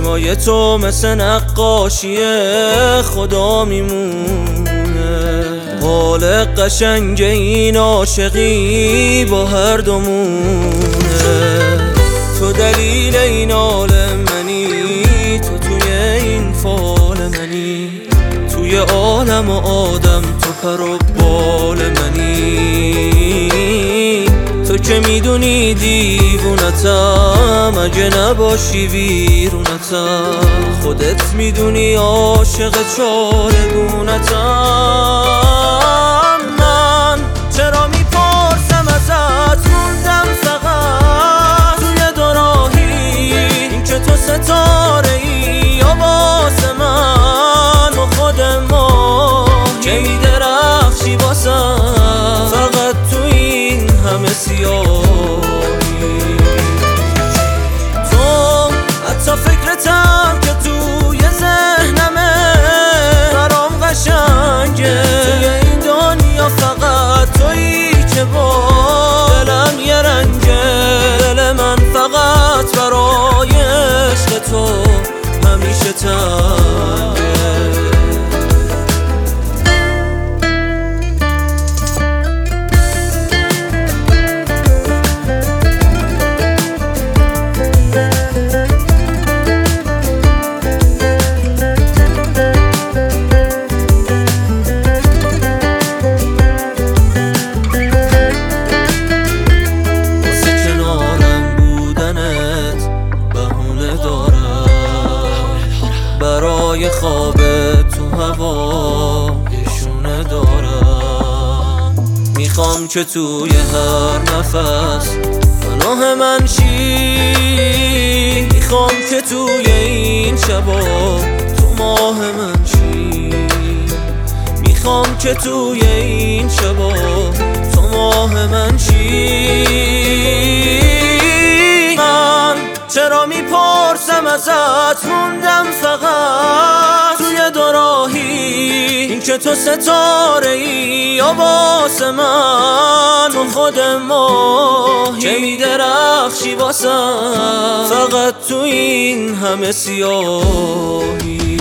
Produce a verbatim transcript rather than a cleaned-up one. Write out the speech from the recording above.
چشمای تو مثل نقاشی خدا میمونه، حال قشنگ این عاشقی با هر دومونه. تو دلیل این عالم منی، تو توی این فال منی، توی عالم و آدم تو پر و بال منی. تو که میدونی دیوونتم، اگه نباشی ویرونتم، خودت میدونی عاشق چارگونتم. من چرا میپرسم ازت، موندم فقط توی دوراهی، این که تو ستاره ای یا واسه من و خود ما که میدرخشی واسم، فقط تو این همه سیاهی. تو حتی فکرتم که توی ذهنمه برام قشنگه، توی این دنیا فقط تویی که با دلم یه رنگه. دل من فقط برای عشق تو همیشه تنگه. برای خواب تو هوا نشونه دارم، میخوام که توی هر نفس پناه من شی، میخوام که توی این شبا تو ماه من شی، میخوام که توی این شبا تو ماه من شی. من چرا میپرسم ازت، موندم فقط توی دوراهی، این که تو ستاره ای یا واسه من و خود ماهی که میدرخشی واسم، فقط تو این همه سیاهی.